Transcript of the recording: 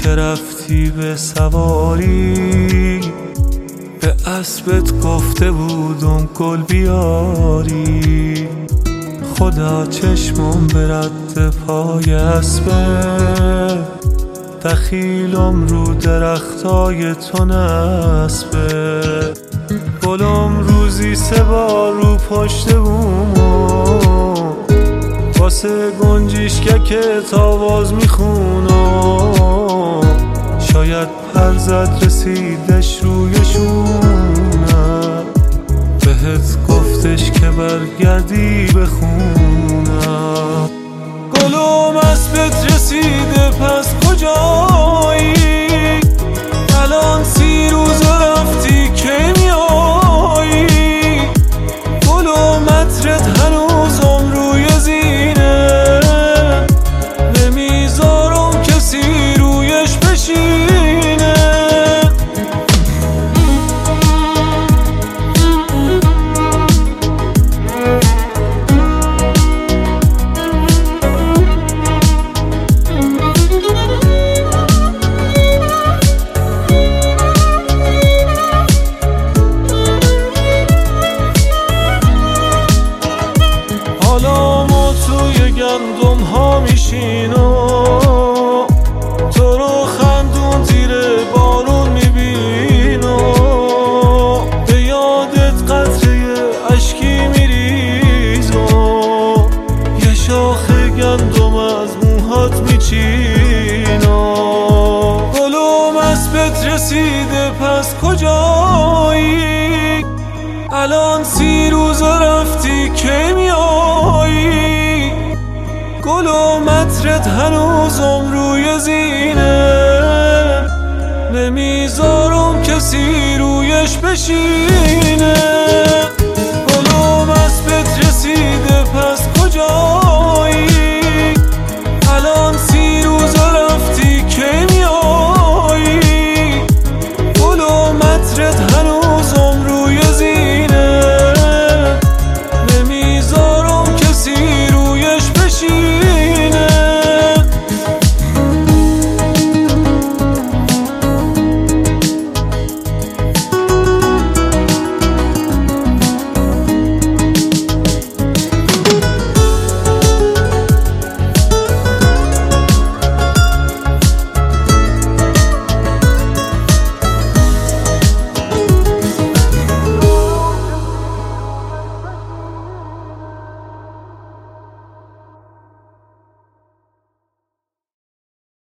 که رفتی به سواری، به اسبت گفته بودم گل بیاری. خدا چشمم به رد پای اسبه، دخیلم رو درختای تو نسبه. گلم روزی 3 بار رو پشت بومو، واسه گنجیشکه تاواز میخونم. شاید پر زد رسیدش روی شونم، بهت گفتش که برگردی بخونم. گلم اسبت رسیده پس کجایی؟ الان 30 روز رفتی که میایی؟ گلم عطرت هنوزم روی زینه، نمیذارم کسی رویش بشینه. حالا ما توی گندم ها میشینم، تو رو خندون زیر بارون میبینم. به یادت قطره اشکی میریزم، یه شاخ گندم از موهات میچینم. گلم اسبت رسیده پس کجایی؟ الان 30 روز رفتی که میایی؟ گلم عطرت هنوزم روی زینه، نمیذارم کسی رویش بشینه.